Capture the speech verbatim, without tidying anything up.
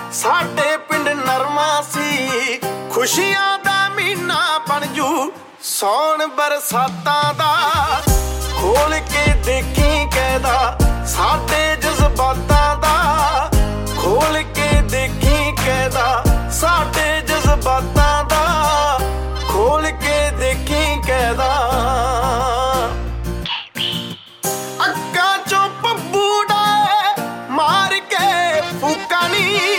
ਸਾਡੇ ਪਿੰਡ ਨਰਮਾ ਸੀ, ਖੁਸ਼ੀਆਂ ਦਾ ਮਹੀਨਾ ਬਣ ਜੂ ਸੌਣ ਬਰਸਾਤਾਂ ਦਾ। ਖੋਲ ਕੇ ਦੇਖੀ ਕਹਿਦਾ ਸਾਡੇ ਜਜ਼ਬਾਤਾਂ ਦਾ, ਖੋਲ ਕੇ ਦੇਖੀ ਕਹਿਦਾ ਸਾਡੇ ਜਜ਼ਬਾਤਾਂ ਦਾ, ਖੋਲ ਕੇ ਦੇਖੀ ਕਹਿਦਾ